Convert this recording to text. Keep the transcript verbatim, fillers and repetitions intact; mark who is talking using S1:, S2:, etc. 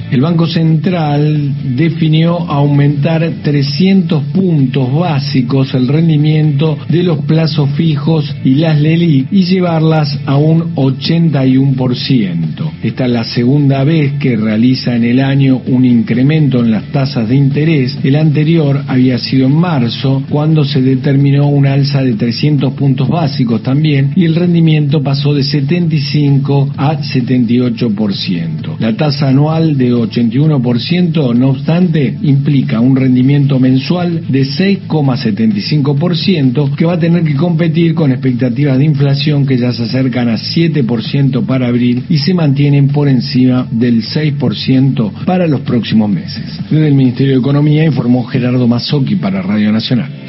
S1: El Banco Central definió aumentar trescientos puntos básicos el rendimiento de los plazos fijos y las LELIQ y llevarlas a un ochenta y uno por ciento. Esta es la segunda vez que realiza en el año un incremento en las tasas de interés. El anterior había sido en marzo, cuando se determinó una alza de trescientos puntos básicos también, y el rendimiento pasó de setenta y cinco a setenta y ocho por ciento. La tasa anual de ochenta y uno por ciento, no obstante, implica un rendimiento mensual de seis coma setenta y cinco por ciento, que va a tener que competir con expectativas de inflación que ya se acercan a siete por ciento para abril y se mantienen por encima del seis por ciento para los próximos meses. Desde el Ministerio de Economía informó Gerardo Mazzocchi para Radio Nacional.